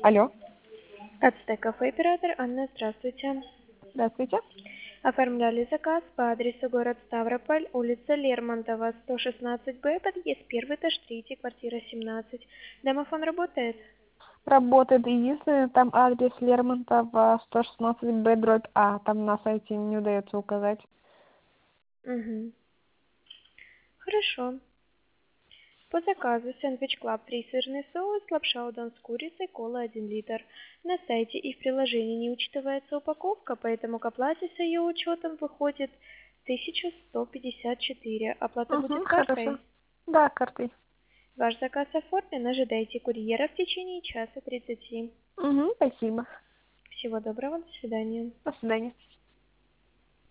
Алло, Ацтек кафе оператор Анна, здравствуйте. здравствуйте. Оформляли заказ по адресу город Ставрополь, улица Лермонтова, 116Б, подъезд 1, этаж 3, квартира 17. Домофон работает? Работает единственное, там адрес Лермонтова, 116Б, дробь А. Там на сайте не удается указать. Угу. Хорошо. По заказу сэндвич Клаб 3 сырный соус, лапша удон с курицей, кола 1 литр. На сайте и в приложении не учитывается упаковка, поэтому к оплате с ее учетом выходит 1154. Оплата будет Хорошо. картой? Да, картой. Ваш заказ оформлен, ожидайте курьера в течение часа 30. Спасибо. Всего доброго, до свидания. До свидания.